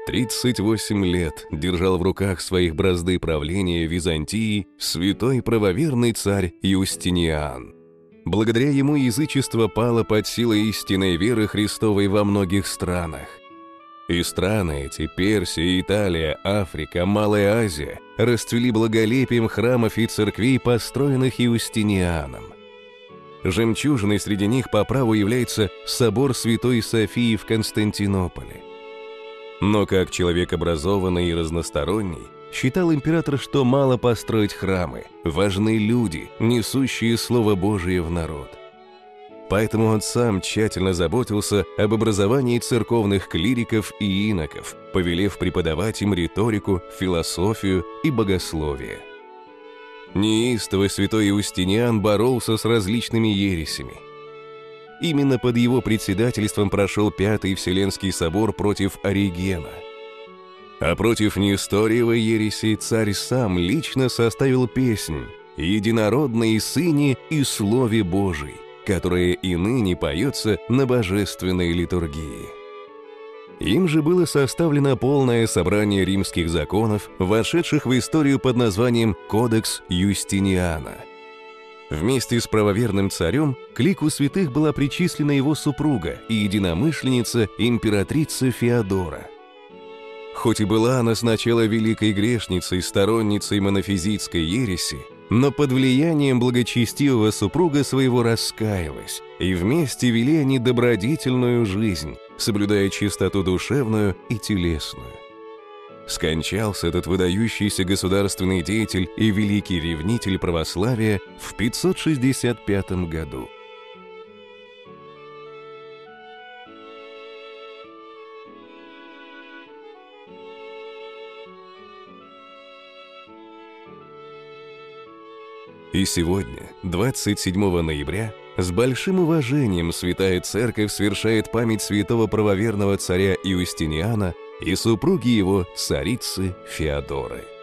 38 лет держал в руках своих бразды правления Византии святой правоверный царь Юстиниан. Благодаря ему язычество пало под силой истинной веры Христовой во многих странах. И страны эти, Персия, Италия, Африка, Малая Азия, расцвели благолепием храмов и церквей, построенных Юстинианом. Жемчужиной среди них по праву является собор Святой Софии в Константинополе. Но как человек образованный и разносторонний, считал император, что мало построить храмы, важны люди, несущие Слово Божие в народ. Поэтому он сам тщательно заботился об образовании церковных клириков и иноков, повелев преподавать им риторику, философию и богословие. Неистово святой Юстиниан боролся с различными ересями. Именно под его председательством прошел Пятый Вселенский собор против Оригена. А против Несториевой ереси царь сам лично составил песнь «Единородный Сыне и Слове Божий», которая и ныне поется на божественной литургии. Им же было составлено полное собрание римских законов, вошедших в историю под названием «Кодекс Юстиниана». Вместе с правоверным царем к лику святых была причислена его супруга и единомышленница императрица Феодора. Хоть и была она сначала великой грешницей, сторонницей монофизитской ереси, но под влиянием благочестивого супруга своего раскаялась, и вместе вели они добродетельную жизнь, соблюдая чистоту душевную и телесную. Скончался этот выдающийся государственный деятель и великий ревнитель православия в 565 году. И сегодня, 27 ноября, с большим уважением Святая Церковь совершает память святого правоверного царя Юстиниана и супруги его, царицы Феодоры.